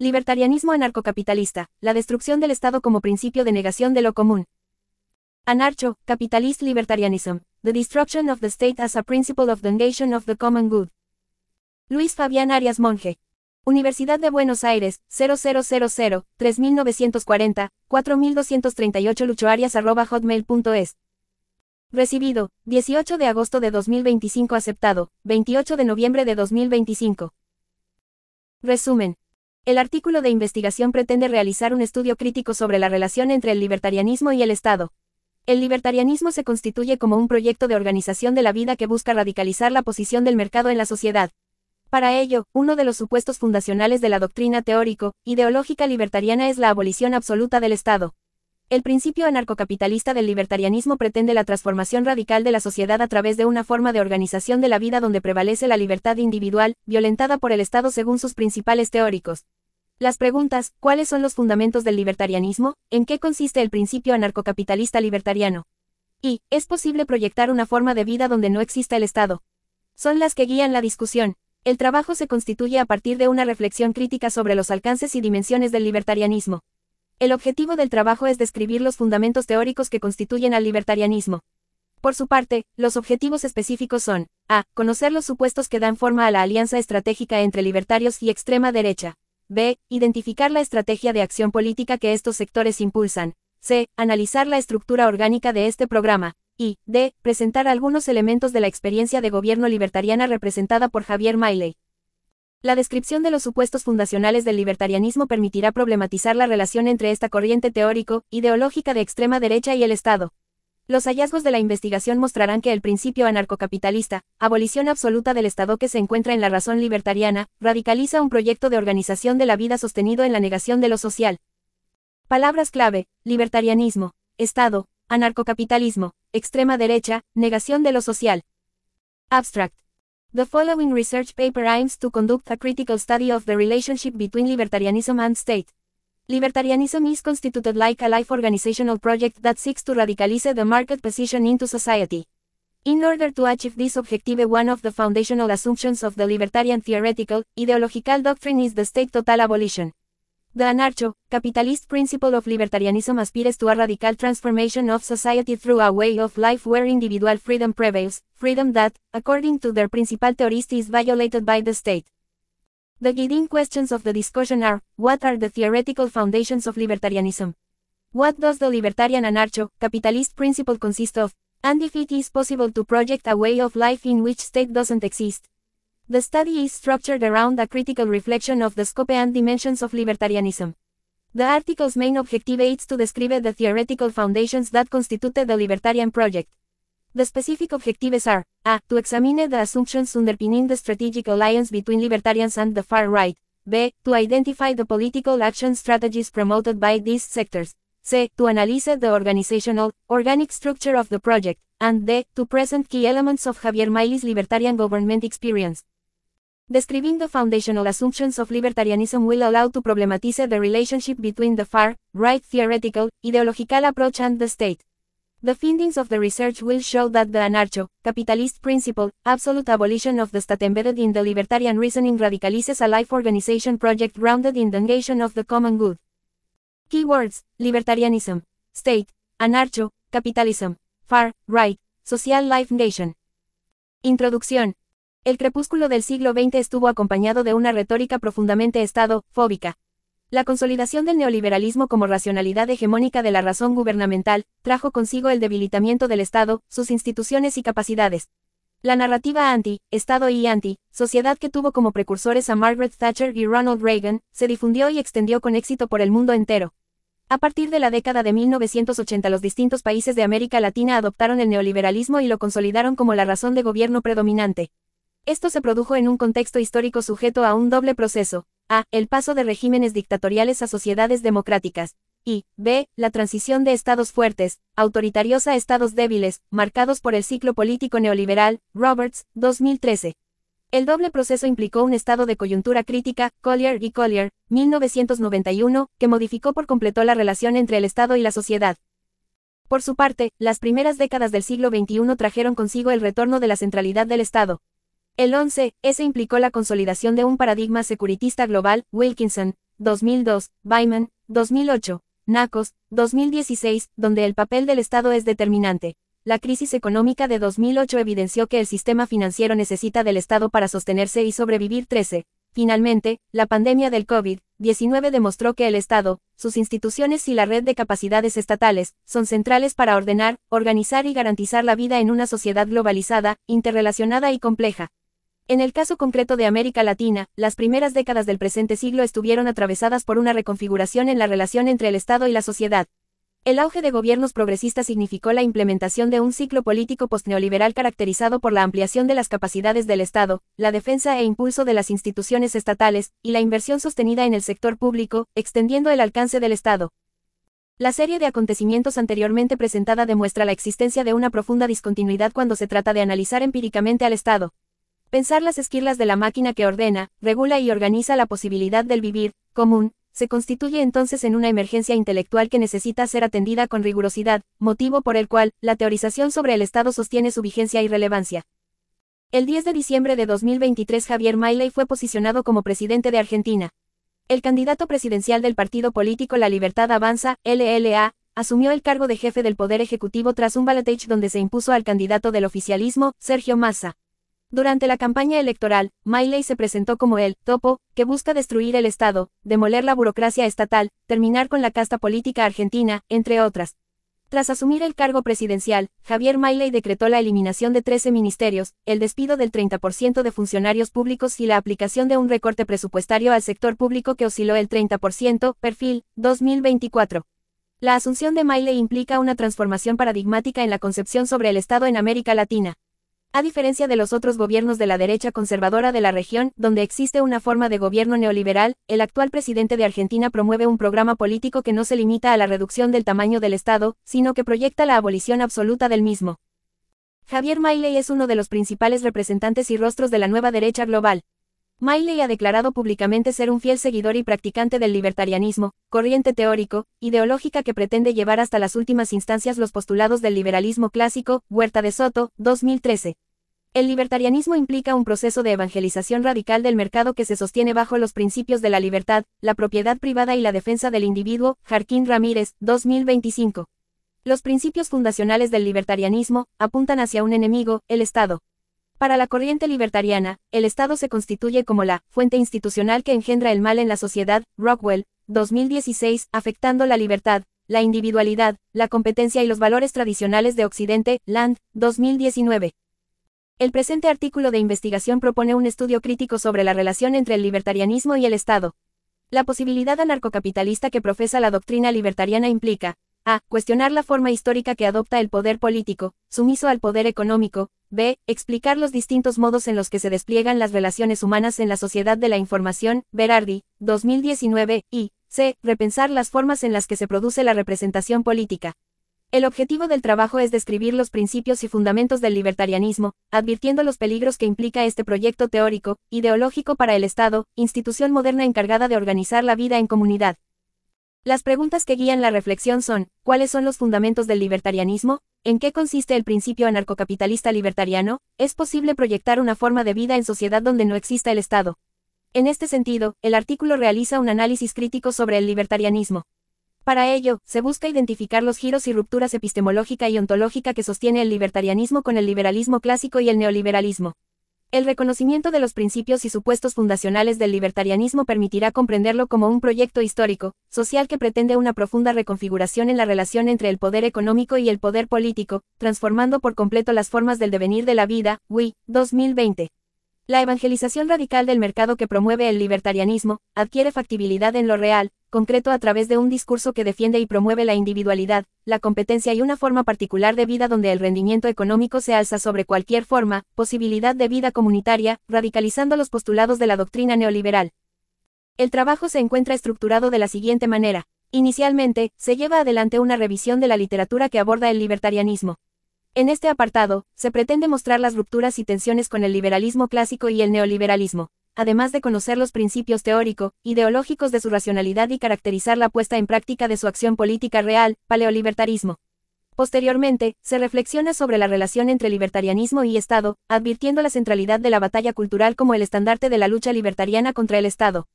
Libertarianismo anarcocapitalista, la destrucción del Estado como principio de negación de lo común. Anarcho-capitalist libertarianism, the destruction of the state as a principle of the negation of the common good. Luis Fabián Arias Monge. Universidad de Buenos Aires, 0000, 3940, 4238 luchoarias@hotmail.es. Recibido, 18 de agosto de 2025. Aceptado, 28 de noviembre de 2025. Resumen. El artículo de investigación pretende realizar un estudio crítico sobre la relación entre el libertarianismo y el Estado. El libertarianismo se constituye como un proyecto de organización de la vida que busca radicalizar la posición del mercado en la sociedad. Para ello, uno de los supuestos fundacionales de la doctrina teórico-ideológica libertariana es la abolición absoluta del Estado. El principio anarcocapitalista del libertarianismo pretende la transformación radical de la sociedad a través de una forma de organización de la vida donde prevalece la libertad individual, violentada por el Estado según sus principales teóricos. Las preguntas: ¿cuáles son los fundamentos del libertarianismo? ¿En qué consiste el principio anarcocapitalista libertariano? Y, ¿es posible proyectar una forma de vida donde no exista el Estado? Son las que guían la discusión. El trabajo se constituye a partir de una reflexión crítica sobre los alcances y dimensiones del libertarianismo. El objetivo del trabajo es describir los fundamentos teóricos que constituyen al libertarianismo. Por su parte, los objetivos específicos son: a. Conocer los supuestos que dan forma a la alianza estratégica entre libertarios y extrema derecha. b. Identificar la estrategia de acción política que estos sectores impulsan. c. Analizar la estructura orgánica de este programa. Y d. Presentar algunos elementos de la experiencia de gobierno libertariana representada por Javier Milei. La descripción de los supuestos fundacionales del libertarianismo permitirá problematizar la relación entre esta corriente teórico-ideológica de extrema derecha y el Estado. Los hallazgos de la investigación mostrarán que el principio anarcocapitalista, abolición absoluta del Estado que se encuentra en la razón libertariana, radicaliza un proyecto de organización de la vida sostenido en la negación de lo social. Palabras clave: libertarianismo, Estado, anarcocapitalismo, extrema derecha, negación de lo social. Abstract. The following research paper aims to conduct a critical study of the relationship between libertarianism and state. Libertarianism is constituted like a life organizational project that seeks to radicalize the market position into society. In order to achieve this objective, one of the foundational assumptions of the libertarian theoretical, ideological doctrine is the state total abolition. The anarcho-capitalist principle of libertarianism aspires to a radical transformation of society through a way of life where individual freedom prevails, freedom that, according to their principal theorist, is violated by the state. The guiding questions of the discussion are: what are the theoretical foundations of libertarianism? What does the libertarian anarcho-capitalist principle consist of? And if it is possible to project a way of life in which state doesn't exist? The study is structured around a critical reflection of the scope and dimensions of libertarianism. The article's main objective is to describe the theoretical foundations that constitute the libertarian project. The specific objectives are: a. To examine the assumptions underpinning the strategic alliance between libertarians and the far right. b. To identify the political action strategies promoted by these sectors. c. To analyze the organic structure of the project. And d. To present key elements of Javier Milei's libertarian government experience. Describing the foundational assumptions of libertarianism will allow to problematize the relationship between the far-right theoretical, ideological approach and the state. The findings of the research will show that the anarcho-capitalist principle, absolute abolition of the state embedded in the libertarian reasoning, radicalizes a life organization project grounded in the negation of the common good. Keywords: libertarianism, state, anarcho-capitalism, far-right, social life negation. Introducción. El crepúsculo del siglo XX estuvo acompañado de una retórica profundamente Estado-fóbica. La consolidación del neoliberalismo como racionalidad hegemónica de la razón gubernamental, trajo consigo el debilitamiento del Estado, sus instituciones y capacidades. La narrativa anti-Estado y anti-sociedad que tuvo como precursores a Margaret Thatcher y Ronald Reagan, se difundió y extendió con éxito por el mundo entero. A partir de la década de 1980, los distintos países de América Latina adoptaron el neoliberalismo y lo consolidaron como la razón de gobierno predominante. Esto se produjo en un contexto histórico sujeto a un doble proceso: a. El paso de regímenes dictatoriales a sociedades democráticas. Y b. La transición de estados fuertes, autoritarios a estados débiles, marcados por el ciclo político neoliberal. Roberts, 2013. El doble proceso implicó un estado de coyuntura crítica, Collier y Collier, 1991, que modificó por completo la relación entre el Estado y la sociedad. Por su parte, las primeras décadas del siglo XXI trajeron consigo el retorno de la centralidad del Estado. El 11S implicó la consolidación de un paradigma securitista global. Wilkinson, 2002, Byman, 2008, Nacos, 2016, donde el papel del Estado es determinante. La crisis económica de 2008 evidenció que el sistema financiero necesita del Estado para sostenerse y sobrevivir. 13. Finalmente, la pandemia del COVID-19 demostró que el Estado, sus instituciones y la red de capacidades estatales, son centrales para ordenar, organizar y garantizar la vida en una sociedad globalizada, interrelacionada y compleja. En el caso concreto de América Latina, las primeras décadas del presente siglo estuvieron atravesadas por una reconfiguración en la relación entre el Estado y la sociedad. El auge de gobiernos progresistas significó la implementación de un ciclo político postneoliberal caracterizado por la ampliación de las capacidades del Estado, la defensa e impulso de las instituciones estatales, y la inversión sostenida en el sector público, extendiendo el alcance del Estado. La serie de acontecimientos anteriormente presentada demuestra la existencia de una profunda discontinuidad cuando se trata de analizar empíricamente al Estado. Pensar las esquirlas de la máquina que ordena, regula y organiza la posibilidad del vivir común, se constituye entonces en una emergencia intelectual que necesita ser atendida con rigurosidad, motivo por el cual, la teorización sobre el Estado sostiene su vigencia y relevancia. El 10 de diciembre de 2023 Javier Milei fue posicionado como presidente de Argentina. El candidato presidencial del partido político La Libertad Avanza, LLA, asumió el cargo de jefe del Poder Ejecutivo tras un balotaje donde se impuso al candidato del oficialismo, Sergio Massa. Durante la campaña electoral, Milei se presentó como el topo, que busca destruir el Estado, demoler la burocracia estatal, terminar con la casta política argentina, entre otras. Tras asumir el cargo presidencial, Javier Milei decretó la eliminación de 13 ministerios, el despido del 30% de funcionarios públicos y la aplicación de un recorte presupuestario al sector público que osciló el 30%, perfil, 2024. La asunción de Milei implica una transformación paradigmática en la concepción sobre el Estado en América Latina. A diferencia de los otros gobiernos de la derecha conservadora de la región, donde existe una forma de gobierno neoliberal, el actual presidente de Argentina promueve un programa político que no se limita a la reducción del tamaño del Estado, sino que proyecta la abolición absoluta del mismo. Javier Milei es uno de los principales representantes y rostros de la nueva derecha global. Milei ha declarado públicamente ser un fiel seguidor y practicante del libertarianismo, corriente teórico, ideológica que pretende llevar hasta las últimas instancias los postulados del liberalismo clásico, Huerta de Soto, 2013. El libertarianismo implica un proceso de evangelización radical del mercado que se sostiene bajo los principios de la libertad, la propiedad privada y la defensa del individuo, Jarquín Ramírez, 2025. Los principios fundacionales del libertarianismo apuntan hacia un enemigo, el Estado. Para la corriente libertariana, el Estado se constituye como la fuente institucional que engendra el mal en la sociedad, Rockwell, 2016, afectando la libertad, la individualidad, la competencia y los valores tradicionales de Occidente, Land, 2019. El presente artículo de investigación propone un estudio crítico sobre la relación entre el libertarianismo y el Estado. La posibilidad anarcocapitalista que profesa la doctrina libertariana implica: a. Cuestionar la forma histórica que adopta el poder político, sumiso al poder económico. B. Explicar los distintos modos en los que se despliegan las relaciones humanas en la sociedad de la información. Berardi, 2019. Y c. Repensar las formas en las que se produce la representación política. El objetivo del trabajo es describir los principios y fundamentos del libertarianismo, advirtiendo los peligros que implica este proyecto teórico, ideológico para el Estado, institución moderna encargada de organizar la vida en comunidad. Las preguntas que guían la reflexión son: ¿cuáles son los fundamentos del libertarianismo? ¿En qué consiste el principio anarcocapitalista libertariano? ¿Es posible proyectar una forma de vida en sociedad donde no exista el Estado? En este sentido, el artículo realiza un análisis crítico sobre el libertarianismo. Para ello, se busca identificar los giros y rupturas epistemológica y ontológica que sostiene el libertarianismo con el liberalismo clásico y el neoliberalismo. El reconocimiento de los principios y supuestos fundacionales del libertarianismo permitirá comprenderlo como un proyecto histórico, social que pretende una profunda reconfiguración en la relación entre el poder económico y el poder político, transformando por completo las formas del devenir de la vida. WI, 2020. La evangelización radical del mercado que promueve el libertarianismo adquiere factibilidad en lo real, concreto a través de un discurso que defiende y promueve la individualidad, la competencia y una forma particular de vida donde el rendimiento económico se alza sobre cualquier posibilidad de vida comunitaria, radicalizando los postulados de la doctrina neoliberal. El trabajo se encuentra estructurado de la siguiente manera. Inicialmente, se lleva adelante una revisión de la literatura que aborda el libertarianismo. En este apartado, se pretende mostrar las rupturas y tensiones con el liberalismo clásico y el neoliberalismo, además de conocer los principios teórico-ideológicos de su racionalidad y caracterizar la puesta en práctica de su acción política real, paleolibertarismo. Posteriormente, se reflexiona sobre la relación entre libertarianismo y Estado, advirtiendo la centralidad de la batalla cultural como el estandarte de la lucha libertariana contra el Estado.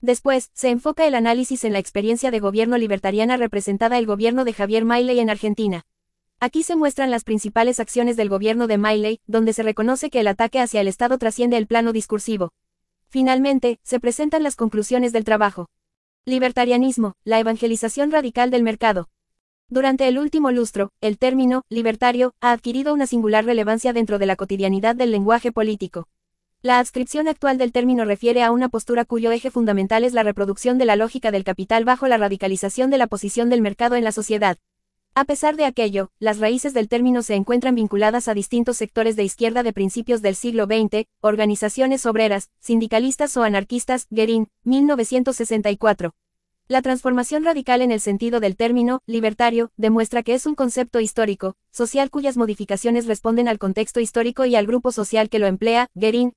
Después, se enfoca el análisis en la experiencia de gobierno libertariana representada el gobierno de Javier Milei en Argentina. Aquí se muestran las principales acciones del gobierno de Milei, donde se reconoce que el ataque hacia el Estado trasciende el plano discursivo. Finalmente, se presentan las conclusiones del trabajo. Libertarianismo, la evangelización radical del mercado. Durante el último lustro, el término libertario ha adquirido una singular relevancia dentro de la cotidianidad del lenguaje político. La adscripción actual del término refiere a una postura cuyo eje fundamental es la reproducción de la lógica del capital bajo la radicalización de la posición del mercado en la sociedad. A pesar de aquello, las raíces del término se encuentran vinculadas a distintos sectores de izquierda de principios del siglo XX, organizaciones obreras, sindicalistas o anarquistas, Guerin, 1964. La transformación radical en el sentido del término libertario demuestra que es un concepto histórico, social cuyas modificaciones responden al contexto histórico y al grupo social que lo emplea, Guerin,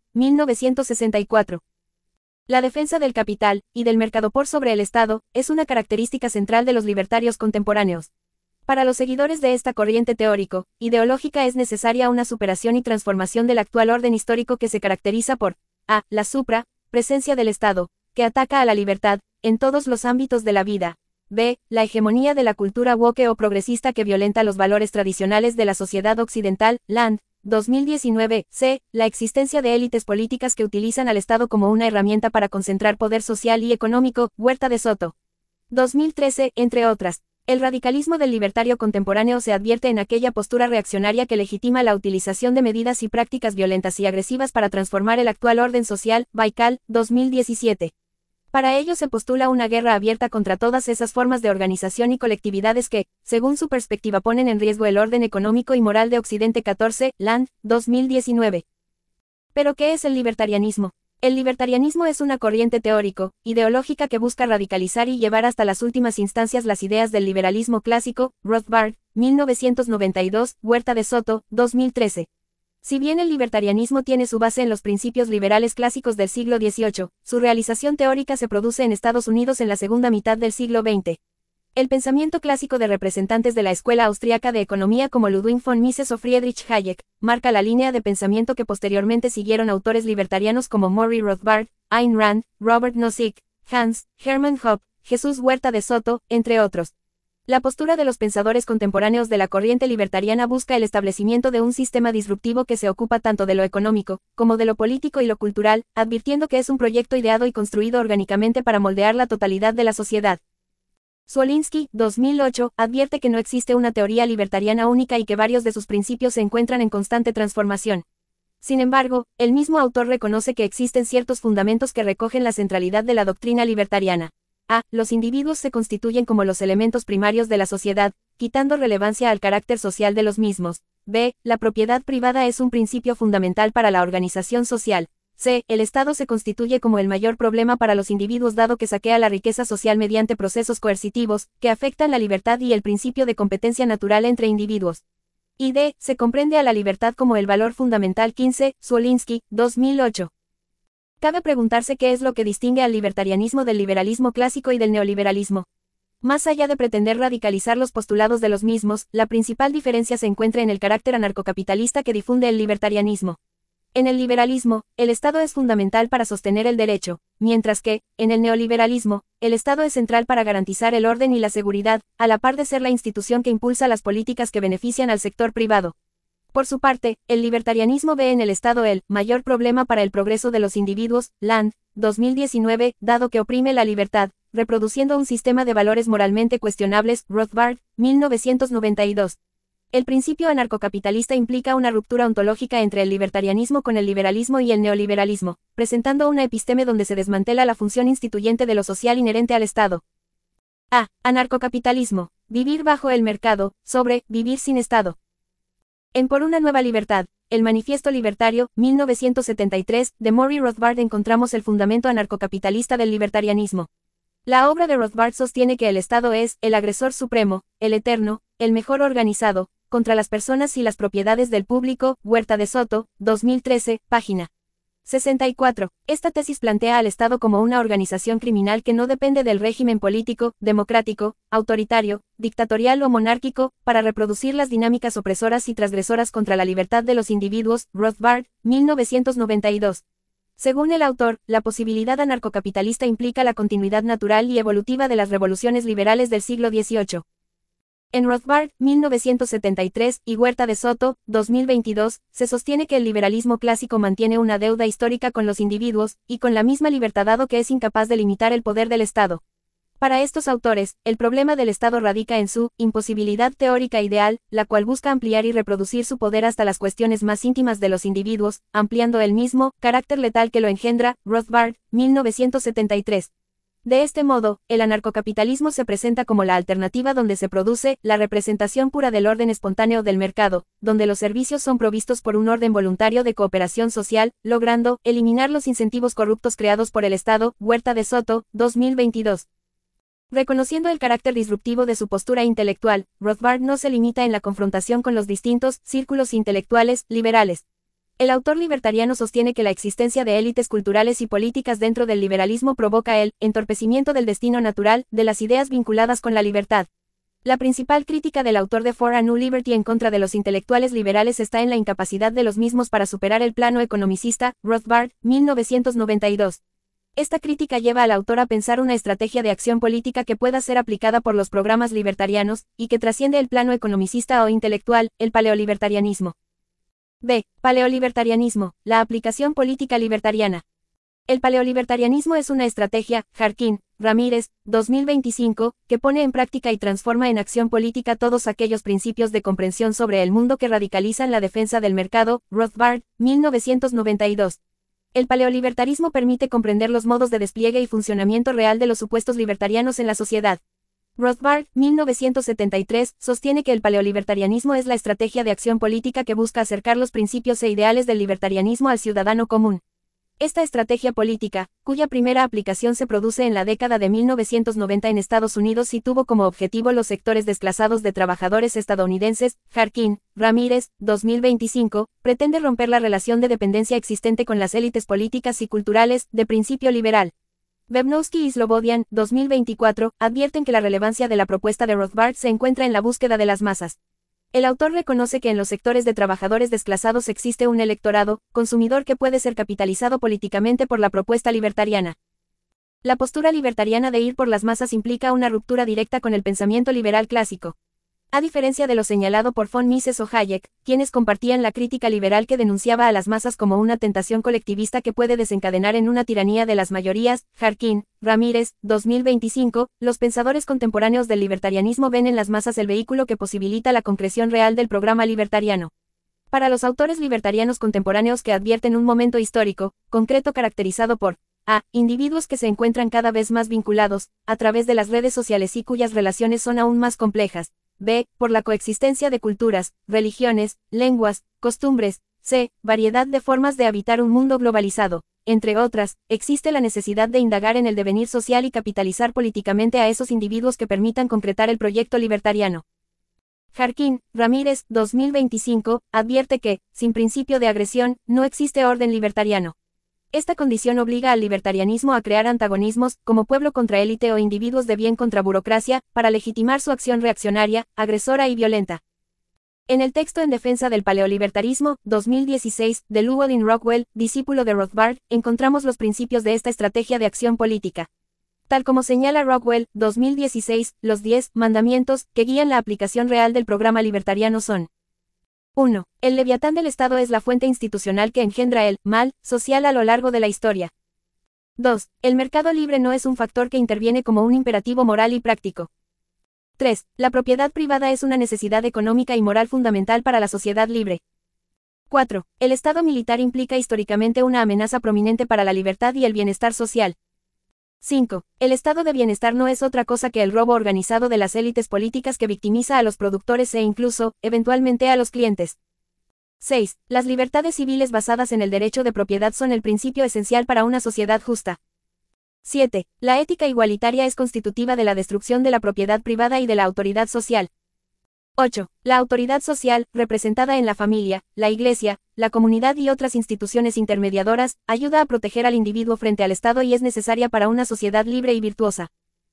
1964. La defensa del capital y del mercado por sobre el Estado es una característica central de los libertarios contemporáneos. Para los seguidores de esta corriente teórico-ideológica es necesaria una superación y transformación del actual orden histórico que se caracteriza por a. La presencia del Estado, que ataca a la libertad, en todos los ámbitos de la vida. B. La hegemonía de la cultura woke o progresista que violenta los valores tradicionales de la sociedad occidental, Land, 2019. C. La existencia de élites políticas que utilizan al Estado como una herramienta para concentrar poder social y económico, Huerta de Soto. 2013, entre otras. El radicalismo del libertario contemporáneo se advierte en aquella postura reaccionaria que legitima la utilización de medidas y prácticas violentas y agresivas para transformar el actual orden social, Baikal, 2017. Para ello se postula una guerra abierta contra todas esas formas de organización y colectividades que, según su perspectiva, ponen en riesgo el orden económico y moral de Occidente. 14, Land, 2019. ¿Pero qué es el libertarianismo? El libertarianismo es una corriente teórico-ideológica que busca radicalizar y llevar hasta las últimas instancias las ideas del liberalismo clásico, Rothbard, 1992, Huerta de Soto, 2013. Si bien el libertarianismo tiene su base en los principios liberales clásicos del siglo XVIII, su realización teórica se produce en Estados Unidos en la segunda mitad del siglo XX. El pensamiento clásico de representantes de la escuela austríaca de economía como Ludwig von Mises o Friedrich Hayek, marca la línea de pensamiento que posteriormente siguieron autores libertarianos como Murray Rothbard, Ayn Rand, Robert Nozick, Hans Hermann Hoppe, Jesús Huerta de Soto, entre otros. La postura de los pensadores contemporáneos de la corriente libertariana busca el establecimiento de un sistema disruptivo que se ocupa tanto de lo económico, como de lo político y lo cultural, advirtiendo que es un proyecto ideado y construido orgánicamente para moldear la totalidad de la sociedad. Zwolinski, 2008, advierte que no existe una teoría libertariana única y que varios de sus principios se encuentran en constante transformación. Sin embargo, el mismo autor reconoce que existen ciertos fundamentos que recogen la centralidad de la doctrina libertariana. A. Los individuos se constituyen como los elementos primarios de la sociedad, quitando relevancia al carácter social de los mismos. B. La propiedad privada es un principio fundamental para la organización social. C. El Estado se constituye como el mayor problema para los individuos dado que saquea la riqueza social mediante procesos coercitivos, que afectan la libertad y el principio de competencia natural entre individuos. Y D. Se comprende a la libertad como el valor fundamental. 15. Zwolinski, 2008. Cabe preguntarse qué es lo que distingue al libertarianismo del liberalismo clásico y del neoliberalismo. Más allá de pretender radicalizar los postulados de los mismos, la principal diferencia se encuentra en el carácter anarcocapitalista que difunde el libertarianismo. En el liberalismo, el Estado es fundamental para sostener el derecho, mientras que, en el neoliberalismo, el Estado es central para garantizar el orden y la seguridad, a la par de ser la institución que impulsa las políticas que benefician al sector privado. Por su parte, el libertarianismo ve en el Estado el mayor problema para el progreso de los individuos, Land, 2019, dado que oprime la libertad, reproduciendo un sistema de valores moralmente cuestionables, Rothbard, 1992. El principio anarcocapitalista implica una ruptura ontológica entre el libertarianismo con el liberalismo y el neoliberalismo, presentando una episteme donde se desmantela la función instituyente de lo social inherente al Estado. A. Anarcocapitalismo. Vivir bajo el mercado, sobre vivir sin Estado. En Por una nueva libertad, el Manifiesto Libertario, 1973, de Murray Rothbard encontramos el fundamento anarcocapitalista del libertarianismo. La obra de Rothbard sostiene que el Estado es el agresor supremo, el eterno, el mejor organizado, contra las personas y las propiedades del público. Huerta de Soto, 2013, página 64. Esta tesis plantea al Estado como una organización criminal que no depende del régimen político, democrático, autoritario, dictatorial o monárquico, para reproducir las dinámicas opresoras y transgresoras contra la libertad de los individuos. Rothbard, 1992. Según el autor, la posibilidad anarcocapitalista implica la continuidad natural y evolutiva de las revoluciones liberales del siglo XVIII. En Rothbard, 1973, y Huerta de Soto, 2022, se sostiene que el liberalismo clásico mantiene una deuda histórica con los individuos, y con la misma libertad dado que es incapaz de limitar el poder del Estado. Para estos autores, el problema del Estado radica en su imposibilidad teórica ideal, la cual busca ampliar y reproducir su poder hasta las cuestiones más íntimas de los individuos, ampliando el mismo carácter letal que lo engendra. Rothbard, 1973. De este modo, el anarcocapitalismo se presenta como la alternativa donde se produce la representación pura del orden espontáneo del mercado, donde los servicios son provistos por un orden voluntario de cooperación social, logrando eliminar los incentivos corruptos creados por el Estado. Huerta de Soto, 2022. Reconociendo el carácter disruptivo de su postura intelectual, Rothbard no se limita en la confrontación con los distintos círculos intelectuales liberales. El autor libertariano sostiene que la existencia de élites culturales y políticas dentro del liberalismo provoca el entorpecimiento del destino natural de las ideas vinculadas con la libertad. La principal crítica del autor de For a New Liberty en contra de los intelectuales liberales está en la incapacidad de los mismos para superar el plano economicista. Rothbard, 1992. Esta crítica lleva al autor a pensar una estrategia de acción política que pueda ser aplicada por los programas libertarianos, y que trasciende el plano economicista o intelectual, el paleolibertarianismo. B. Paleolibertarianismo, la aplicación política libertariana. El paleolibertarianismo es una estrategia, Jarquín, Ramírez, 2025, que pone en práctica y transforma en acción política todos aquellos principios de comprensión sobre el mundo que radicalizan la defensa del mercado. Rothbard, 1992. El paleolibertarismo permite comprender los modos de despliegue y funcionamiento real de los supuestos libertarianos en la sociedad. Rothbard, 1973, sostiene que el paleolibertarianismo es la estrategia de acción política que busca acercar los principios e ideales del libertarianismo al ciudadano común. Esta estrategia política, cuya primera aplicación se produce en la década de 1990 en Estados Unidos y tuvo como objetivo los sectores desplazados de trabajadores estadounidenses, Jarquín, Ramírez, 2025, pretende romper la relación de dependencia existente con las élites políticas y culturales, de principio liberal. Bebnowski y Slobodian, 2024, advierten que la relevancia de la propuesta de Rothbard se encuentra en la búsqueda de las masas. El autor reconoce que en los sectores de trabajadores desplazados existe un electorado, consumidor que puede ser capitalizado políticamente por la propuesta libertariana. La postura libertariana de ir por las masas implica una ruptura directa con el pensamiento liberal clásico. A diferencia de lo señalado por von Mises o Hayek, quienes compartían la crítica liberal que denunciaba a las masas como una tentación colectivista que puede desencadenar en una tiranía de las mayorías, Jarquín, Ramírez, 2025, los pensadores contemporáneos del libertarianismo ven en las masas el vehículo que posibilita la concreción real del programa libertariano. Para los autores libertarianos contemporáneos que advierten un momento histórico, concreto caracterizado por a. Individuos que se encuentran cada vez más vinculados, a través de las redes sociales y cuyas relaciones son aún más complejas. B. Por la coexistencia de culturas, religiones, lenguas, costumbres. C. Variedad de formas de habitar un mundo globalizado. Entre otras, existe la necesidad de indagar en el devenir social y capitalizar políticamente a esos individuos que permitan concretar el proyecto libertariano. Jarquín, Ramírez, 2025, advierte que, sin principio de agresión, no existe orden libertariano. Esta condición obliga al libertarianismo a crear antagonismos, como pueblo contra élite o individuos de bien contra burocracia, para legitimar su acción reaccionaria, agresora y violenta. En el texto en defensa del paleolibertarismo, 2016, de Llewellyn Rockwell, discípulo de Rothbard, encontramos los principios de esta estrategia de acción política. Tal como señala Rockwell, 2016, los 10 mandamientos que guían la aplicación real del programa libertariano son: 1. El leviatán del Estado es la fuente institucional que engendra el mal social a lo largo de la historia. 2. El mercado libre no es un factor que interviene como un imperativo moral y práctico. 3. La propiedad privada es una necesidad económica y moral fundamental para la sociedad libre. 4. El Estado militar implica históricamente una amenaza prominente para la libertad y el bienestar social. 5. El estado de bienestar no es otra cosa que el robo organizado de las élites políticas que victimiza a los productores e incluso, eventualmente a los clientes. 6. Las libertades civiles basadas en el derecho de propiedad son el principio esencial para una sociedad justa. 7. La ética igualitaria es constitutiva de la destrucción de la propiedad privada y de la autoridad social. 8. La autoridad social, representada en la familia, la iglesia, la comunidad y otras instituciones intermediadoras, ayuda a proteger al individuo frente al Estado y es necesaria para una sociedad libre y virtuosa.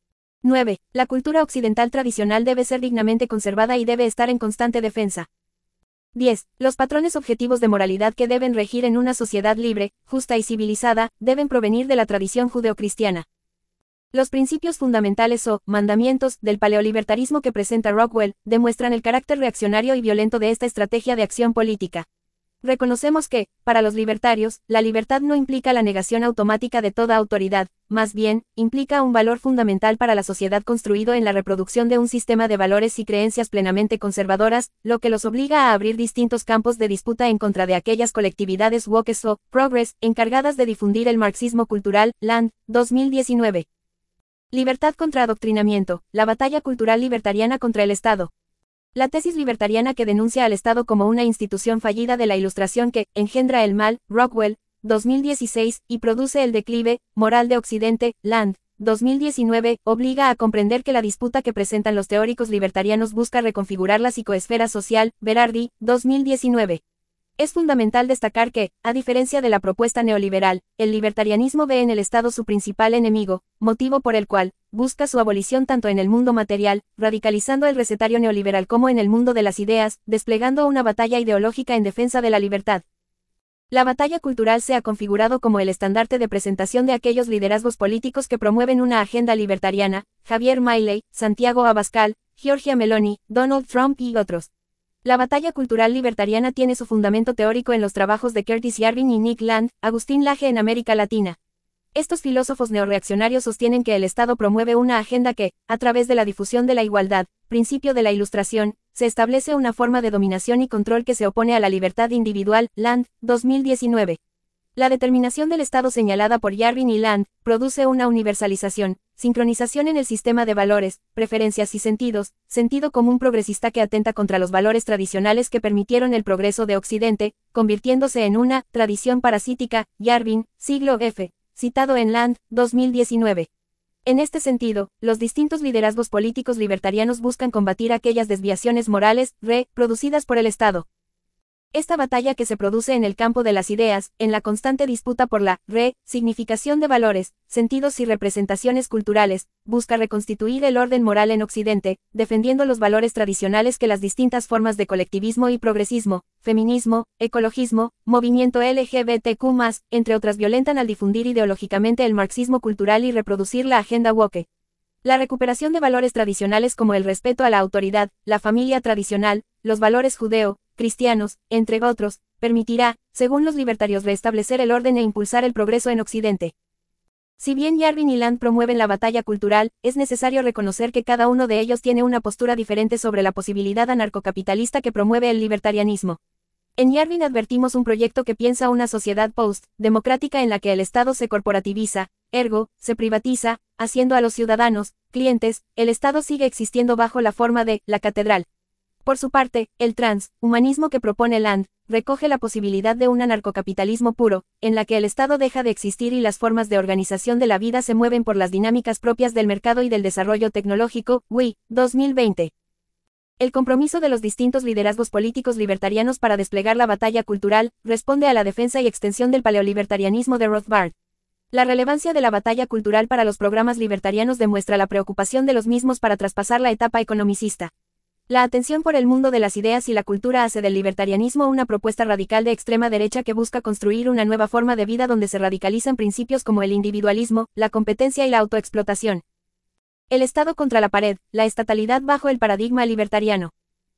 9. La cultura occidental tradicional debe ser dignamente conservada y debe estar en constante defensa. 10. Los patrones objetivos de moralidad que deben regir en una sociedad libre, justa y civilizada, deben provenir de la tradición judeocristiana. Los principios fundamentales o mandamientos del paleolibertarismo que presenta Rockwell demuestran el carácter reaccionario y violento de esta estrategia de acción política. Reconocemos que, para los libertarios, la libertad no implica la negación automática de toda autoridad, más bien, implica un valor fundamental para la sociedad construido en la reproducción de un sistema de valores y creencias plenamente conservadoras, lo que los obliga a abrir distintos campos de disputa en contra de aquellas colectividades woke o progress encargadas de difundir el marxismo cultural. Land, 2019. Libertad contra adoctrinamiento, la batalla cultural libertariana contra el Estado. La tesis libertariana que denuncia al Estado como una institución fallida de la Ilustración que engendra el mal, Rockwell, 2016, y produce el declive moral de Occidente, Land, 2019, obliga a comprender que la disputa que presentan los teóricos libertarianos busca reconfigurar la psicoesfera social, Berardi, 2019. Es fundamental destacar que, a diferencia de la propuesta neoliberal, el libertarianismo ve en el Estado su principal enemigo, motivo por el cual busca su abolición tanto en el mundo material, radicalizando el recetario neoliberal, como en el mundo de las ideas, desplegando una batalla ideológica en defensa de la libertad. La batalla cultural se ha configurado como el estandarte de presentación de aquellos liderazgos políticos que promueven una agenda libertariana: Javier Milei, Santiago Abascal, Giorgia Meloni, Donald Trump y otros. La batalla cultural libertariana tiene su fundamento teórico en los trabajos de Curtis Yarvin y Nick Land, Agustín Laje en América Latina. Estos filósofos neorreaccionarios sostienen que el Estado promueve una agenda que, a través de la difusión de la igualdad, principio de la Ilustración, se establece una forma de dominación y control que se opone a la libertad individual. Land, 2019. La determinación del Estado señalada por Yarvin y Land produce una universalización, sincronización en el sistema de valores, preferencias y sentidos, sentido común progresista que atenta contra los valores tradicionales que permitieron el progreso de Occidente, convirtiéndose en una tradición parasítica. Yarvin, siglo F. Citado en Land, 2019. En este sentido, los distintos liderazgos políticos libertarianos buscan combatir aquellas desviaciones morales, producidas por el Estado. Esta batalla que se produce en el campo de las ideas, en la constante disputa por la significación de valores, sentidos y representaciones culturales, busca reconstituir el orden moral en Occidente, defendiendo los valores tradicionales que las distintas formas de colectivismo y progresismo, feminismo, ecologismo, movimiento LGBTQ+, entre otras, violentan al difundir ideológicamente el marxismo cultural y reproducir la agenda woke. La recuperación de valores tradicionales como el respeto a la autoridad, la familia tradicional, los valores judeo-cristianos, entre otros, permitirá, según los libertarios, restablecer el orden e impulsar el progreso en Occidente. Si bien Yarvin y Land promueven la batalla cultural, es necesario reconocer que cada uno de ellos tiene una postura diferente sobre la posibilidad anarcocapitalista que promueve el libertarianismo. En Yarvin advertimos un proyecto que piensa una sociedad post-democrática en la que el Estado se corporativiza, ergo, se privatiza, haciendo a los ciudadanos, clientes. El Estado sigue existiendo bajo la forma de la catedral. Por su parte, el transhumanismo que propone Land recoge la posibilidad de un anarcocapitalismo puro, en la que el Estado deja de existir y las formas de organización de la vida se mueven por las dinámicas propias del mercado y del desarrollo tecnológico. WI, 2020. El compromiso de los distintos liderazgos políticos libertarianos para desplegar la batalla cultural responde a la defensa y extensión del paleolibertarianismo de Rothbard. La relevancia de la batalla cultural para los programas libertarianos demuestra la preocupación de los mismos para traspasar la etapa economicista. La atención por el mundo de las ideas y la cultura hace del libertarianismo una propuesta radical de extrema derecha que busca construir una nueva forma de vida donde se radicalizan principios como el individualismo, la competencia y la autoexplotación. El Estado contra la pared, la estatalidad bajo el paradigma libertariano.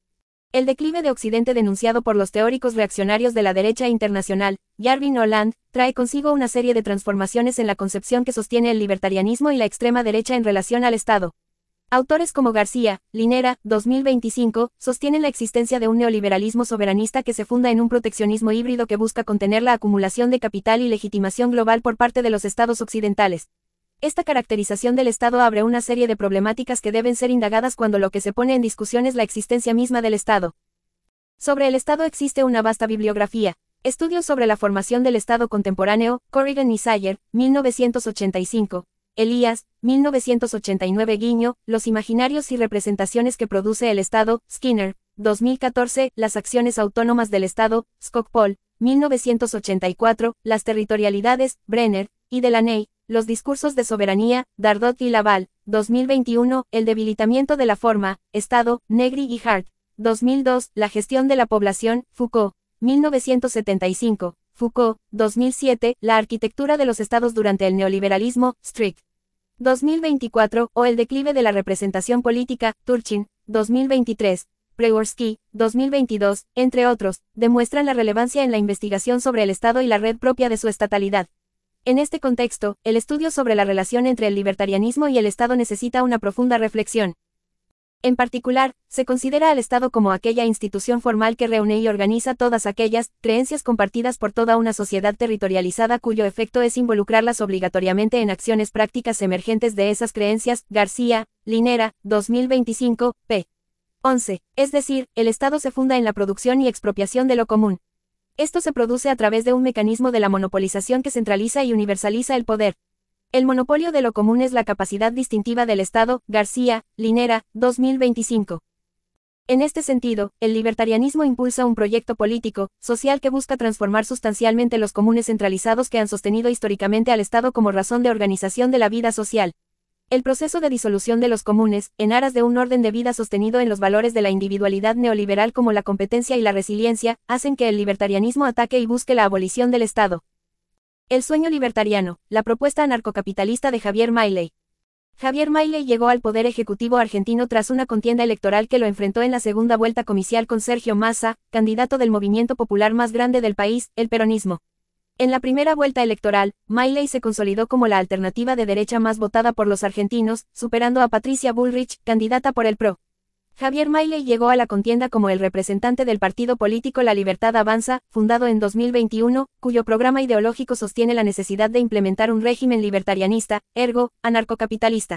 El declive de Occidente denunciado por los teóricos reaccionarios de la derecha internacional, Yarvin o Land, trae consigo una serie de transformaciones en la concepción que sostiene el libertarianismo y la extrema derecha en relación al Estado. Autores como García, Linera, 2025, sostienen la existencia de un neoliberalismo soberanista que se funda en un proteccionismo híbrido que busca contener la acumulación de capital y legitimación global por parte de los estados occidentales. Esta caracterización del Estado abre una serie de problemáticas que deben ser indagadas cuando lo que se pone en discusión es la existencia misma del Estado. Sobre el Estado existe una vasta bibliografía. Estudios sobre la formación del Estado contemporáneo, Corrigan y Sayer, 1985. Elías, 1989. Los imaginarios y representaciones que produce el Estado, Skinner, 2014. Las acciones autónomas del Estado, Skocpol, 1984. Las territorialidades, Brenner, y Delaney. Los discursos de soberanía, Dardot y Laval, 2021. El debilitamiento de la forma, Estado, Negri y Hart, 2002, La gestión de la población, Foucault, 1975, Foucault, 2007, La arquitectura de los estados durante el neoliberalismo, Strick, 2024, o El declive de la representación política, Turchin, 2023, Przeworski, 2022, entre otros, demuestran la relevancia en la investigación sobre el Estado y la red propia de su estatalidad. En este contexto, el estudio sobre la relación entre el libertarianismo y el Estado necesita una profunda reflexión. En particular, se considera al Estado como aquella institución formal que reúne y organiza todas aquellas creencias compartidas por toda una sociedad territorializada cuyo efecto es involucrarlas obligatoriamente en acciones prácticas emergentes de esas creencias. García, Linera, 2025, p. 11. Es decir, el Estado se funda en la producción y expropiación de lo común. Esto se produce a través de un mecanismo de la monopolización que centraliza y universaliza el poder. El monopolio de lo común es la capacidad distintiva del Estado. García, Linera, 2025. En este sentido, el libertarianismo impulsa un proyecto político, social que busca transformar sustancialmente los comunes centralizados que han sostenido históricamente al Estado como razón de organización de la vida social. El proceso de disolución de los comunes, en aras de un orden de vida sostenido en los valores de la individualidad neoliberal como la competencia y la resiliencia, hacen que el libertarianismo ataque y busque la abolición del Estado. El sueño libertariano, la propuesta anarcocapitalista de Javier Milei. Javier Milei llegó al poder ejecutivo argentino tras una contienda electoral que lo enfrentó en la segunda vuelta comicial con Sergio Massa, candidato del movimiento popular más grande del país, el peronismo. En la primera vuelta electoral, Milei se consolidó como la alternativa de derecha más votada por los argentinos, superando a Patricia Bullrich, candidata por el PRO. Javier Milei llegó a la contienda como el representante del partido político La Libertad Avanza, fundado en 2021, cuyo programa ideológico sostiene la necesidad de implementar un régimen libertarianista, ergo, anarcocapitalista.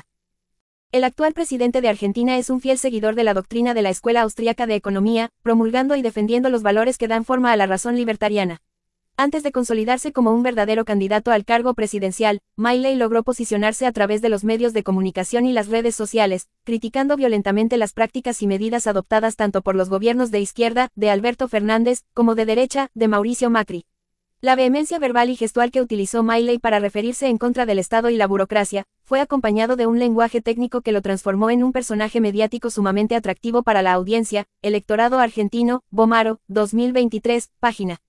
El actual presidente de Argentina es un fiel seguidor de la doctrina de la Escuela Austríaca de Economía, promulgando y defendiendo los valores que dan forma a la razón libertariana. Antes de consolidarse como un verdadero candidato al cargo presidencial, Milei logró posicionarse a través de los medios de comunicación y las redes sociales, criticando violentamente las prácticas y medidas adoptadas tanto por los gobiernos de izquierda, de Alberto Fernández, como de derecha, de Mauricio Macri. La vehemencia verbal y gestual que utilizó Milei para referirse en contra del Estado y la burocracia, fue acompañado de un lenguaje técnico que lo transformó en un personaje mediático sumamente atractivo para la audiencia. Electorado argentino, Bomaro, 2023, página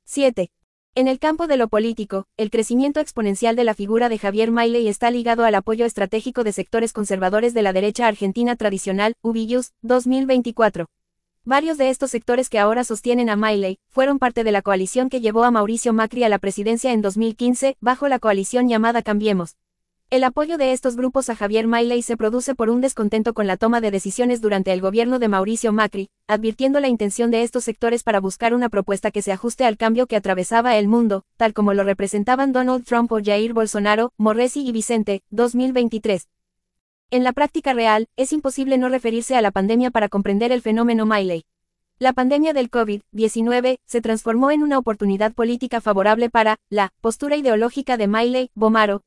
7. En el campo de lo político, el crecimiento exponencial de la figura de Javier Milei está ligado al apoyo estratégico de sectores conservadores de la derecha argentina tradicional, Ubillos, 2024. Varios de estos sectores que ahora sostienen a Milei, fueron parte de la coalición que llevó a Mauricio Macri a la presidencia en 2015, bajo la coalición llamada Cambiemos. El apoyo de estos grupos a Javier Milei se produce por un descontento con la toma de decisiones durante el gobierno de Mauricio Macri, advirtiendo la intención de estos sectores para buscar una propuesta que se ajuste al cambio que atravesaba el mundo, tal como lo representaban Donald Trump o Jair Bolsonaro, Morresi y Vicente, 2023. En la práctica real, es imposible no referirse a la pandemia para comprender el fenómeno Milei. La pandemia del COVID-19 se transformó en una oportunidad política favorable para la postura ideológica de Milei. Bomaro,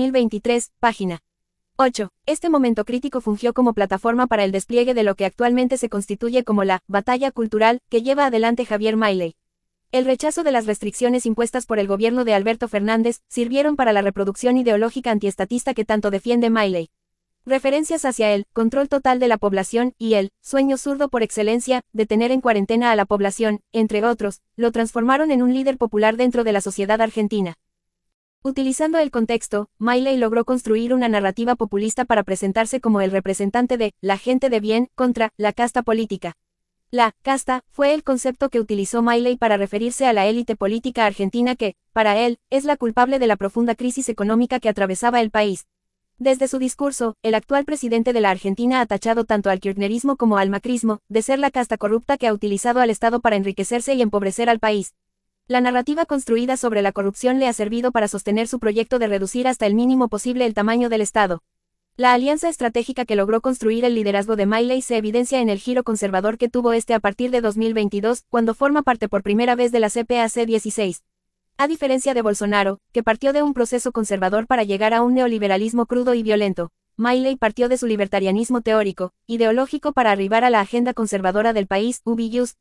2023, página 8. Este momento crítico fungió como plataforma para el despliegue de lo que actualmente se constituye como la batalla cultural que lleva adelante Javier Milei. El rechazo de las restricciones impuestas por el gobierno de Alberto Fernández sirvieron para la reproducción ideológica antiestatista que tanto defiende Milei. Referencias hacia el control total de la población y el sueño zurdo por excelencia de tener en cuarentena a la población, entre otros, lo transformaron en un líder popular dentro de la sociedad argentina. Utilizando el contexto, Milei logró construir una narrativa populista para presentarse como el representante de la gente de bien contra la casta política. La casta fue el concepto que utilizó Milei para referirse a la élite política argentina que, para él, es la culpable de la profunda crisis económica que atravesaba el país. Desde su discurso, el actual presidente de la Argentina ha tachado tanto al kirchnerismo como al macrismo, de ser la casta corrupta que ha utilizado al Estado para enriquecerse y empobrecer al país. La narrativa construida sobre la corrupción le ha servido para sostener su proyecto de reducir hasta el mínimo posible el tamaño del Estado. La alianza estratégica que logró construir el liderazgo de Milei se evidencia en el giro conservador que tuvo este a partir de 2022, cuando forma parte por primera vez de la CPAC-16. A diferencia de Bolsonaro, que partió de un proceso conservador para llegar a un neoliberalismo crudo y violento, Milei partió de su libertarianismo teórico, ideológico para arribar a la agenda conservadora del país. Ubillos,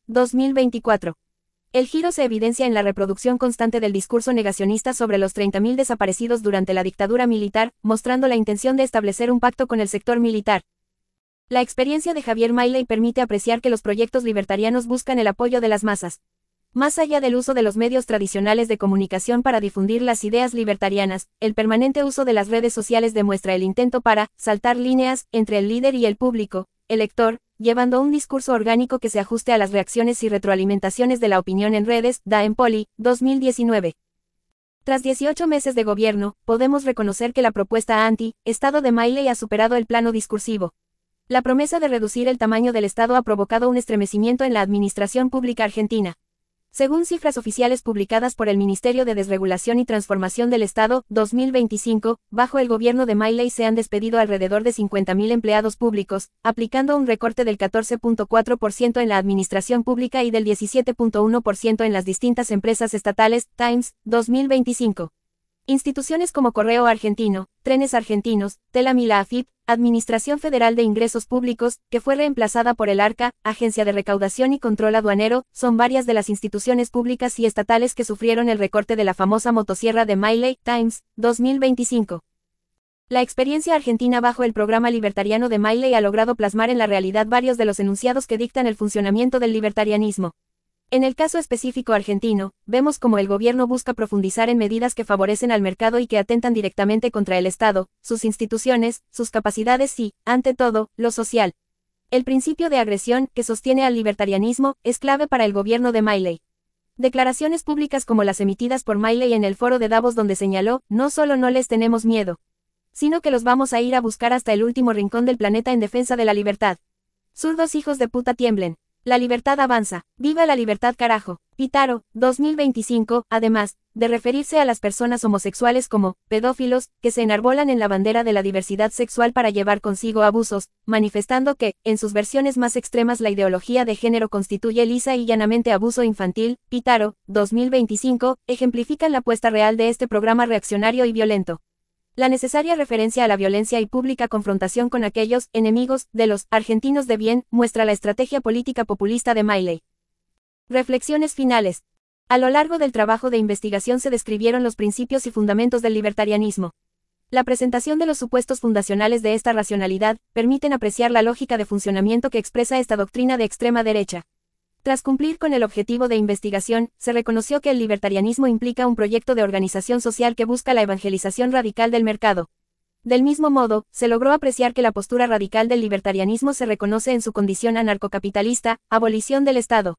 2024. El giro se evidencia en la reproducción constante del discurso negacionista sobre los 30.000 desaparecidos durante la dictadura militar, mostrando la intención de establecer un pacto con el sector militar. La experiencia de Javier Milei permite apreciar que los proyectos libertarianos buscan el apoyo de las masas. Más allá del uso de los medios tradicionales de comunicación para difundir las ideas libertarianas, el permanente uso de las redes sociales demuestra el intento para saltar líneas entre el líder y el público, elector, llevando un discurso orgánico que se ajuste a las reacciones y retroalimentaciones de la opinión en redes, da Empoli, 2019. Tras 18 meses de gobierno, podemos reconocer que la propuesta anti-Estado de Milei ha superado el plano discursivo. La promesa de reducir el tamaño del Estado ha provocado un estremecimiento en la administración pública argentina. Según cifras oficiales publicadas por el Ministerio de Desregulación y Transformación del Estado, 2025, bajo el gobierno de Milei se han despedido alrededor de 50.000 empleados públicos, aplicando un recorte del 14.4% en la administración pública y del 17.1% en las distintas empresas estatales, Times, 2025. Instituciones como Correo Argentino, Trenes Argentinos, Telam y la AFIP, Administración Federal de Ingresos Públicos, que fue reemplazada por el ARCA, Agencia de Recaudación y Control Aduanero, son varias de las instituciones públicas y estatales que sufrieron el recorte de la famosa motosierra de Milei, Times, 2025. La experiencia argentina bajo el programa libertariano de Milei ha logrado plasmar en la realidad varios de los enunciados que dictan el funcionamiento del libertarianismo. En el caso específico argentino, vemos cómo el gobierno busca profundizar en medidas que favorecen al mercado y que atentan directamente contra el Estado, sus instituciones, sus capacidades y, ante todo, lo social. El principio de agresión, que sostiene al libertarianismo, es clave para el gobierno de Milei. Declaraciones públicas como las emitidas por Milei en el foro de Davos donde señaló, no solo no les tenemos miedo, sino que los vamos a ir a buscar hasta el último rincón del planeta en defensa de la libertad. Zurdos hijos de puta tiemblen. La libertad avanza. ¡Viva la libertad carajo! Pitaro, 2025, además, de referirse a las personas homosexuales como pedófilos, que se enarbolan en la bandera de la diversidad sexual para llevar consigo abusos, manifestando que, en sus versiones más extremas la ideología de género constituye lisa y llanamente abuso infantil, Pitaro, 2025, ejemplifican la puesta real de este programa reaccionario y violento. La necesaria referencia a la violencia y pública confrontación con aquellos enemigos de los argentinos de bien muestra la estrategia política populista de Milei. Reflexiones finales. A lo largo del trabajo de investigación se describieron los principios y fundamentos del libertarianismo. La presentación de los supuestos fundacionales de esta racionalidad permiten apreciar la lógica de funcionamiento que expresa esta doctrina de extrema derecha. Tras cumplir con el objetivo de investigación, se reconoció que el libertarianismo implica un proyecto de organización social que busca la evangelización radical del mercado. Del mismo modo, se logró apreciar que la postura radical del libertarianismo se reconoce en su condición anarcocapitalista, abolición del Estado.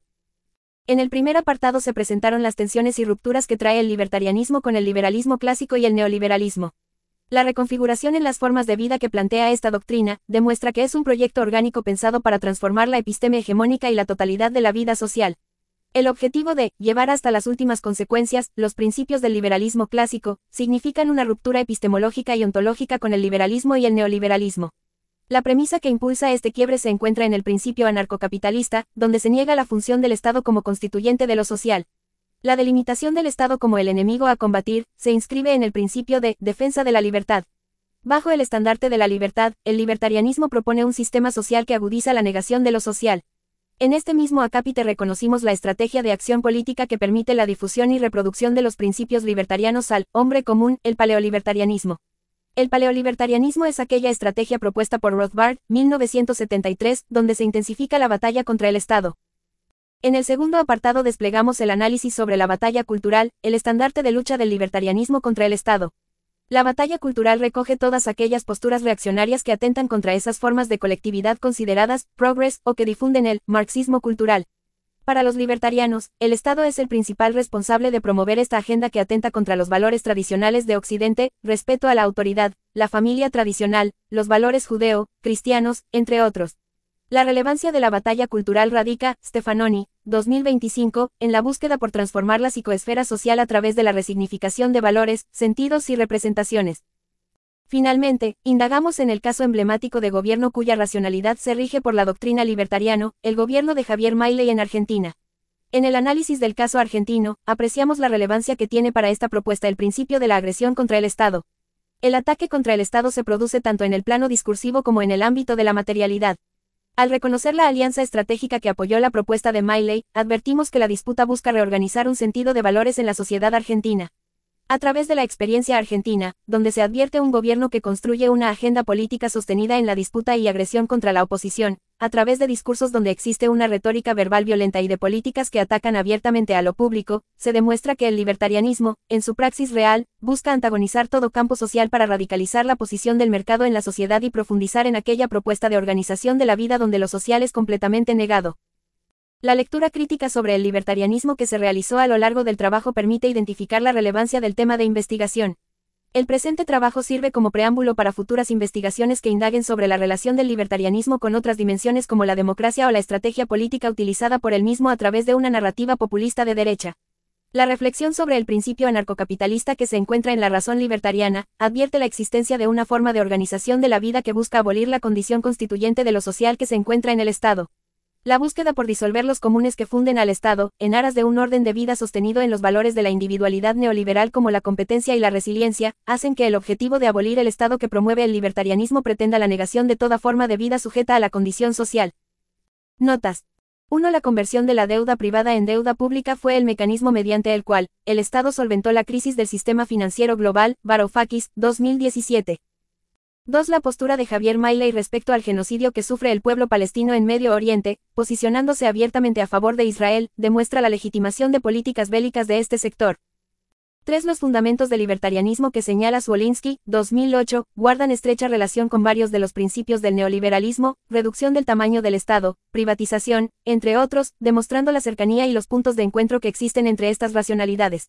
En el primer apartado se presentaron las tensiones y rupturas que trae el libertarianismo con el liberalismo clásico y el neoliberalismo. La reconfiguración en las formas de vida que plantea esta doctrina, demuestra que es un proyecto orgánico pensado para transformar la episteme hegemónica y la totalidad de la vida social. El objetivo de llevar hasta las últimas consecuencias los principios del liberalismo clásico, significan una ruptura epistemológica y ontológica con el liberalismo y el neoliberalismo. La premisa que impulsa este quiebre se encuentra en el principio anarcocapitalista, donde se niega la función del Estado como constituyente de lo social. La delimitación del Estado como el enemigo a combatir, se inscribe en el principio de defensa de la libertad. Bajo el estandarte de la libertad, el libertarianismo propone un sistema social que agudiza la negación de lo social. En este mismo acápite reconocimos la estrategia de acción política que permite la difusión y reproducción de los principios libertarianos al hombre común, el paleolibertarianismo. El paleolibertarianismo es aquella estrategia propuesta por Rothbard, 1973, donde se intensifica la batalla contra el Estado. En el segundo apartado desplegamos el análisis sobre la batalla cultural, el estandarte de lucha del libertarianismo contra el Estado. La batalla cultural recoge todas aquellas posturas reaccionarias que atentan contra esas formas de colectividad consideradas progress o que difunden el marxismo cultural. Para los libertarianos, el Estado es el principal responsable de promover esta agenda que atenta contra los valores tradicionales de Occidente, respeto a la autoridad, la familia tradicional, los valores judeo, cristianos, entre otros. La relevancia de la batalla cultural radica, Stefanoni, 2025, en la búsqueda por transformar la psicoesfera social a través de la resignificación de valores, sentidos y representaciones. Finalmente, indagamos en el caso emblemático de gobierno cuya racionalidad se rige por la doctrina libertariano, el gobierno de Javier Milei en Argentina. En el análisis del caso argentino, apreciamos la relevancia que tiene para esta propuesta el principio de la agresión contra el Estado. El ataque contra el Estado se produce tanto en el plano discursivo como en el ámbito de la materialidad. Al reconocer la alianza estratégica que apoyó la propuesta de Milei, advertimos que la disputa busca reorganizar un sentido de valores en la sociedad argentina. A través de la experiencia argentina, donde se advierte un gobierno que construye una agenda política sostenida en la disputa y agresión contra la oposición, a través de discursos donde existe una retórica verbal violenta y de políticas que atacan abiertamente a lo público, se demuestra que el libertarianismo, en su praxis real, busca antagonizar todo campo social para radicalizar la posición del mercado en la sociedad y profundizar en aquella propuesta de organización de la vida donde lo social es completamente negado. La lectura crítica sobre el libertarianismo que se realizó a lo largo del trabajo permite identificar la relevancia del tema de investigación. El presente trabajo sirve como preámbulo para futuras investigaciones que indaguen sobre la relación del libertarianismo con otras dimensiones como la democracia o la estrategia política utilizada por el mismo a través de una narrativa populista de derecha. La reflexión sobre el principio anarcocapitalista que se encuentra en la razón libertariana, advierte la existencia de una forma de organización de la vida que busca abolir la condición constituyente de lo social que se encuentra en el Estado. La búsqueda por disolver los comunes que funden al Estado, en aras de un orden de vida sostenido en los valores de la individualidad neoliberal como la competencia y la resiliencia, hacen que el objetivo de abolir el Estado que promueve el libertarianismo pretenda la negación de toda forma de vida sujeta a la condición social. Notas. 1. La conversión de la deuda privada en deuda pública fue el mecanismo mediante el cual el Estado solventó la crisis del sistema financiero global, Varoufakis, 2017. 2. La postura de Javier Milei respecto al genocidio que sufre el pueblo palestino en Medio Oriente, posicionándose abiertamente a favor de Israel, demuestra la legitimación de políticas bélicas de este sector. 3. Los fundamentos del libertarianismo que señala Zwolinski, 2008, guardan estrecha relación con varios de los principios del neoliberalismo, reducción del tamaño del Estado, privatización, entre otros, demostrando la cercanía y los puntos de encuentro que existen entre estas racionalidades.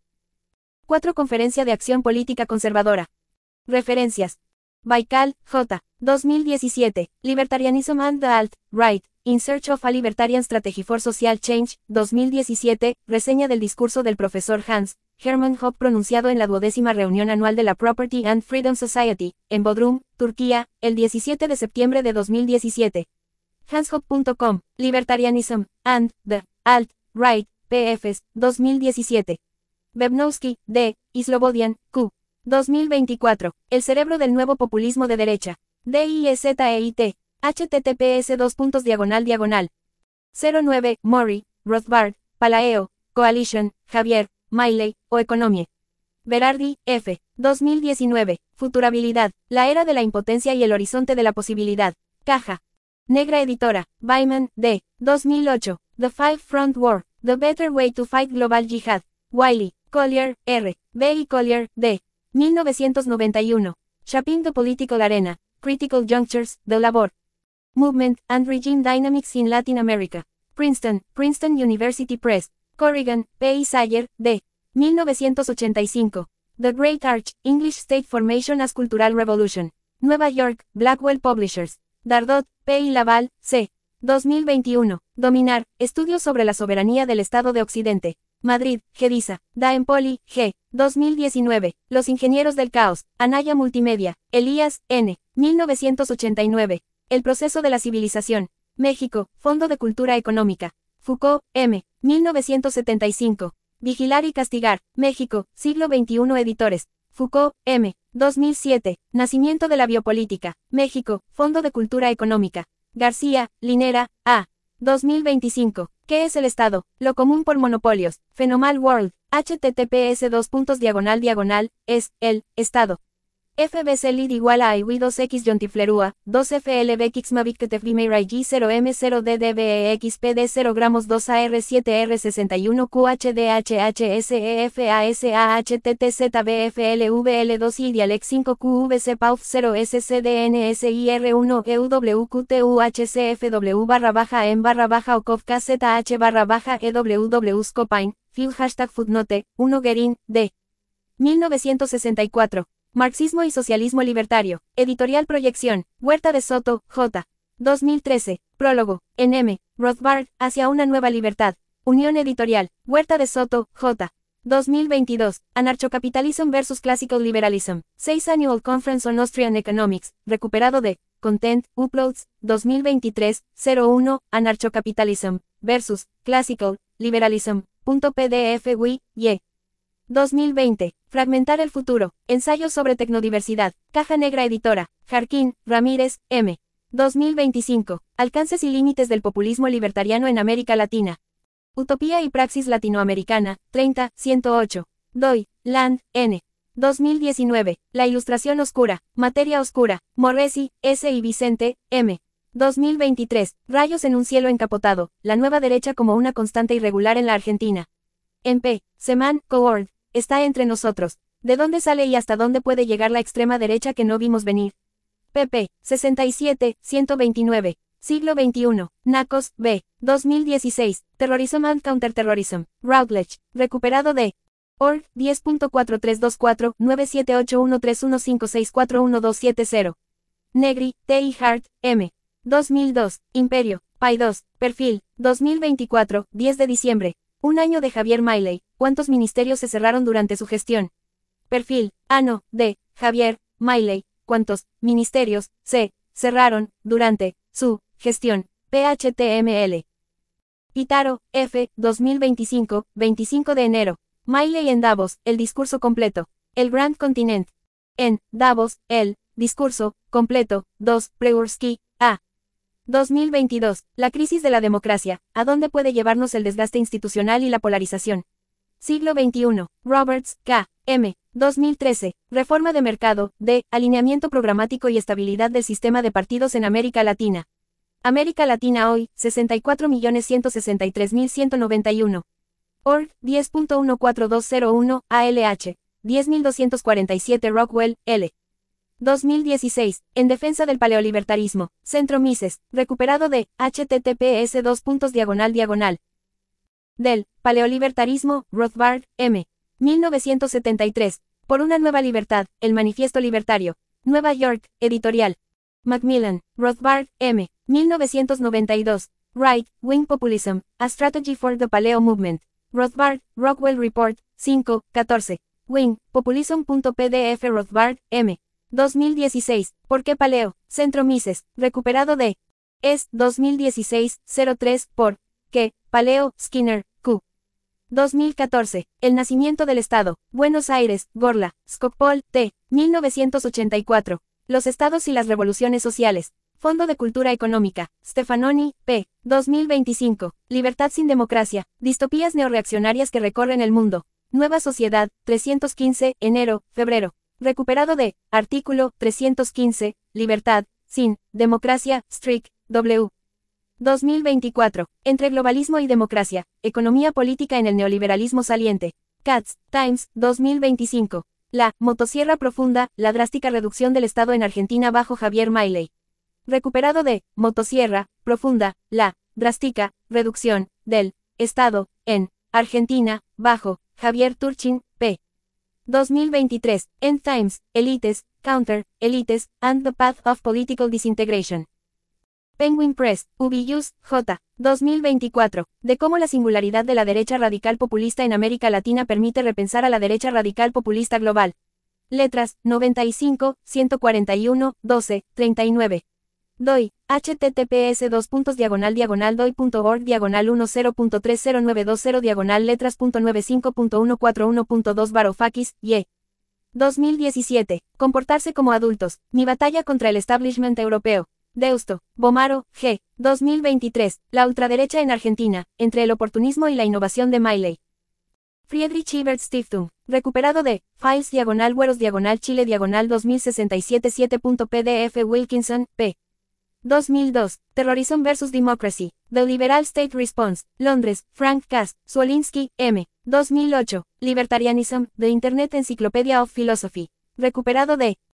4. Conferencia de Acción Política Conservadora. Referencias. Baikal, J. 2017, Libertarianism and the Alt-Right, In Search of a Libertarian Strategy for Social Change, 2017, reseña del discurso del profesor Hans Hermann Hoppe pronunciado en la 12ª reunión anual de la Property and Freedom Society, en Bodrum, Turquía, el 17 de septiembre de 2017. hanshoppe.com, Libertarianism and the Alt-Right, PFs, 2017. Bebnowski, D., y Slobodian, Q. 2024. El cerebro del nuevo populismo de derecha. DIEZEIT. https://. 09. Mori, Rothbard, Palaeo, Coalition, Javier, Milei, o Economie. Berardi, F. 2019. Futurabilidad. La era de la impotencia y el horizonte de la posibilidad. Caja Negra Editora. Byman, D. 2008. The Five Front War. The Better Way to Fight Global Jihad. Wiley, Collier, R. B. y Collier, D. 1991. Shaping the Political Arena, Critical Junctures, The Labor Movement, and Regime Dynamics in Latin America. Princeton, Princeton University Press. Corrigan, P. y Sayer, D. 1985. The Great Arch, English State Formation as Cultural Revolution. Nueva York, Blackwell Publishers. Dardot, P. y Laval, C. 2021. Dominar, Estudios sobre la soberanía del Estado de Occidente. Madrid, Gedisa, Daempoli, G. 2019. Los ingenieros del caos. Anaya Multimedia. Elías, N. 1989. El proceso de la civilización. México, Fondo de Cultura Económica. Foucault, M. 1975. Vigilar y castigar. México, siglo XXI Editores. Foucault, M. 2007. Nacimiento de la biopolítica. México, Fondo de Cultura Económica. García, Linera, A. 2025. ¿Qué es el Estado? Lo común por monopolios. Phenomal World. https://. Es, el, Estado. FBC Lid igual a IW2X Jontiflerua, 2FLBXMAVIC0M0DDBEXPD 0 gramos 2AR7R71QHDHHSEFASAHTTZBFLVL2 y Dialex 5QVC PAUF 0 SCDNSIR1 EWQTUHCFW /en /OCOVKZH EWW Scopine, Field Footnote, 1 Guerin, D. 1964. Marxismo y Socialismo Libertario. Editorial Proyección. Huerta de Soto, J. 2013. Prólogo. En M. Rothbard, Hacia una nueva libertad. Unión Editorial. Huerta de Soto, J. 2022. Anarchocapitalism vs Classical Liberalism. 6 Annual Conference on Austrian Economics. Recuperado de Content, Uploads, 2023, 01, Anarchocapitalism vs Classical Liberalism. .pdf wi, y. 2020. Fragmentar el futuro. Ensayo sobre tecnodiversidad. Caja Negra Editora. Jarquín, Ramírez, M. 2025. Alcances y límites del populismo libertariano en América Latina. Utopía y praxis latinoamericana. 30, 108. DOI. Land, N. 2019. La ilustración oscura, materia oscura, Morresi, S. y Vicente, M. 2023. Rayos en un cielo encapotado, la nueva derecha como una constante irregular en la Argentina. En P. Seman, Coord, está entre nosotros. ¿De dónde sale y hasta dónde puede llegar la extrema derecha que no vimos venir? pp. 67, 129. Siglo XXI. Nacos, B. 2016. Terrorism and Counterterrorism. Routledge. Recuperado de org 10.4324-97813156411270. Negri, T. y Hart, M. 2002. Imperio. Pai 2. Perfil. 2024. 10 de diciembre. Un año de Javier Milei. ¿Cuántos ministerios se cerraron durante su gestión? Perfil. Ano. De Javier Milei. ¿Cuántos ministerios se cerraron durante su gestión? PHTML. Pitaro, F. 2025, 25 de enero. Milei en Davos, el discurso completo. El Grand Continent. En Davos, el discurso completo. 2. Preursky, A. 2022. La crisis de la democracia. ¿A dónde puede llevarnos el desgaste institucional y la polarización? Siglo XXI. Roberts, K. M. 2013. Reforma de mercado, D. Alineamiento programático y estabilidad del sistema de partidos en América Latina. América Latina hoy, 64.163.191. Org, 10.14201, ALH. 10.247 Rockwell, L. 2016. En defensa del paleolibertarismo. Centro Mises. Recuperado de https://. Del paleolibertarismo, Rothbard, M. 1973. Por una nueva libertad, el Manifiesto Libertario. Nueva York, editorial. Macmillan, Rothbard, M. 1992. Right, Wing Populism, A Strategy for the Paleo Movement. Rothbard, Rockwell Report, 5, 14. Wing, Populism.pdf Rothbard, M. 2016. ¿Por qué Paleo? Centro Mises. Recuperado de Es 2016, 03, por ¿Qué? Paleo, Skinner, Q. 2014. El nacimiento del Estado. Buenos Aires, Gorla, Skocpol, T. 1984. Los Estados y las revoluciones sociales. Fondo de Cultura Económica. Stefanoni, P. 2025. Libertad sin democracia. Distopías neorreaccionarias que recorren el mundo. Nueva Sociedad, 315, enero, febrero. Recuperado de artículo 315, Libertad, sin democracia, Strick, W. 2024. Entre globalismo y democracia. Economía política en el neoliberalismo saliente. Katz, Times, 2025. La motosierra profunda, la drástica reducción del Estado en Argentina bajo Javier Milei. Recuperado de motosierra profunda, la drástica reducción del Estado en Argentina bajo Javier Turchin, P. 2023. End Times, Elites, Counter, Elites, and the Path of Political Disintegration. Penguin Press, Ubius, J. 2024. De cómo la singularidad de la derecha radical populista en América Latina permite repensar a la derecha radical populista global. Letras, 95, 141, 12, 39. DOI, https://doi.org/10.30.10.3020 letras.95.141.2 Varoufakis, Y. 2017. Comportarse como adultos. Mi batalla contra el establishment europeo. Deusto, Bomaro, G. 2023. La ultraderecha en Argentina, entre el oportunismo y la innovación de Milei. Friedrich Ebert Stiftung. Recuperado de Files Güeros Chile 2067 7.pdf Wilkinson, P. 2002. Terrorism vs. Democracy. The Liberal State Response. Londres, Frank Cass, Zwolinski, M. 2008. Libertarianism, The Internet Encyclopedia of Philosophy. Recuperado de